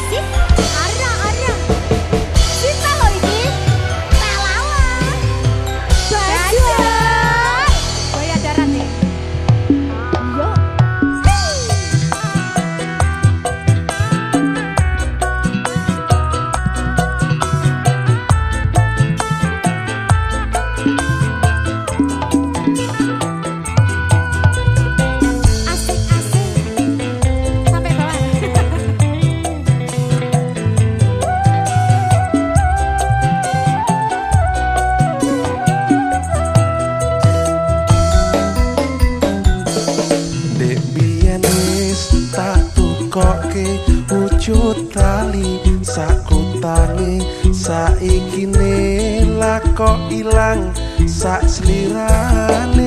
wujud tali sak tangi saiki ne lako ilang sak slirane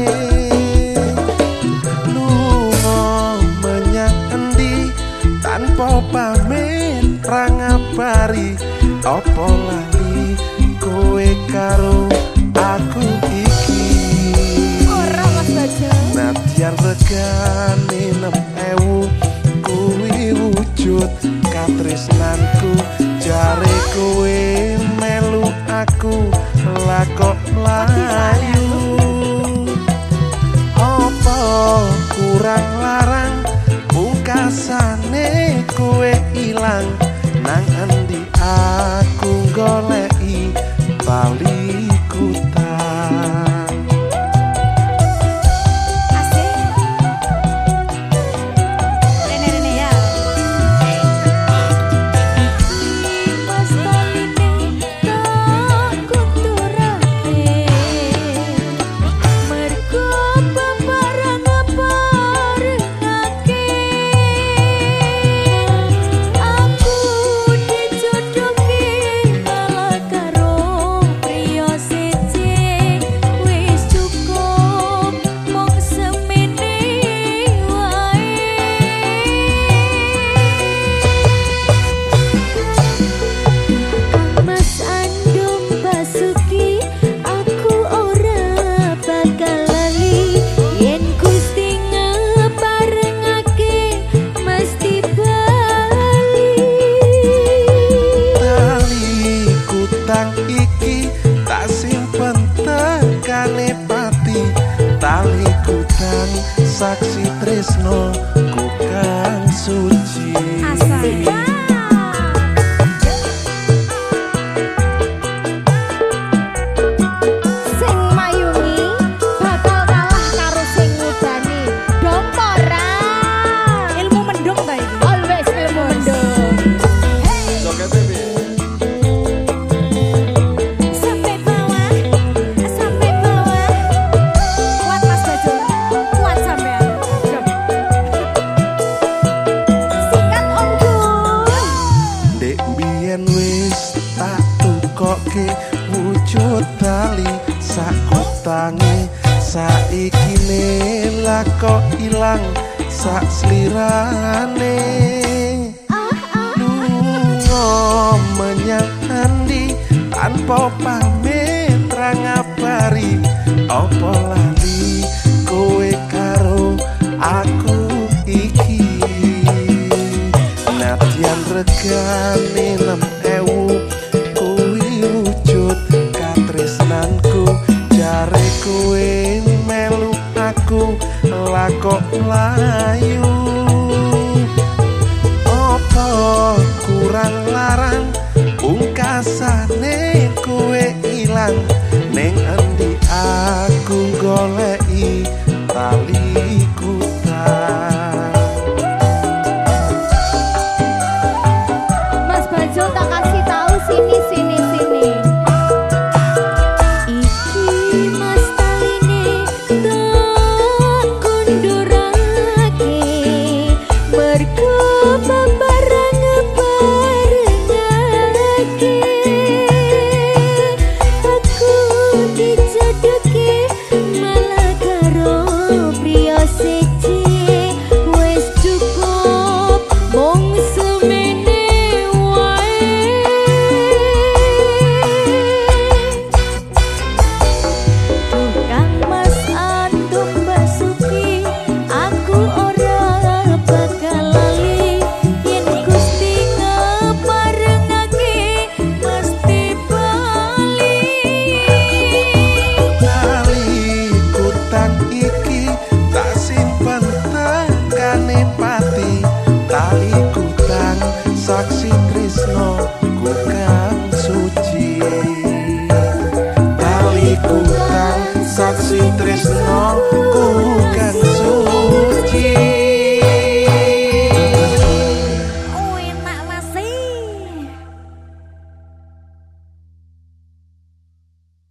lunga menyang endi tanpa pamit ra ngabari apa lali kowe karo aku iki ora Mas Baja nadyan regane 6.000 kuwi wujud katresnanku jare kowe melu aku lakok mlayu apa kurang larang pungkasane kowe ilang nang endi aku goleki bali kutang iki tak simpen tekane pati tali kutang saksi tresno kukang suci sing mayungi bakal kalah karo sing ngudani dompora ilmu mendung ta iki always ilmu mendung joget baby wujud tali sak tangi saiki ne lako ilang sak slirane lunga menyang endi tanpa pamit ra ngabari apa lali kowe karo aku iki nadyan regane 6.000 jare kowe melu aku lakok mlayu apa kurang larang pungkasane kowe ilang ning endi aku goleki tali kutang Mas Bajo tak kasih tahu sini sini sini malah karo no ku